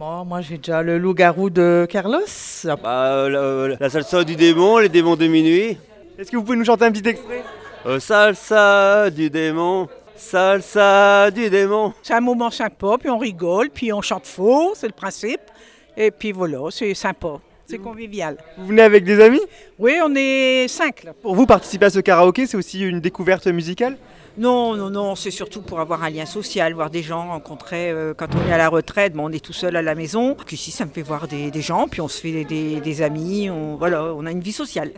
Bon, moi j'ai déjà le loup-garou de Carlos. La salsa du démon, les démons de minuit. Est-ce que vous pouvez nous chanter un petit extrait? Salsa du démon, salsa du démon. C'est un moment sympa, puis on rigole, puis on chante faux, c'est le principe. Et puis voilà, c'est sympa, c'est convivial. Vous venez avec des amis? Oui, on est 5 là. Pour vous, participer à ce karaoké, c'est aussi une découverte musicale? Non, c'est surtout pour avoir un lien social, voir des gens, rencontrer. Quand on est à la retraite, on est tout seul à la maison. Donc ici, ça me fait voir des gens, puis on se fait des amis, on a une vie sociale.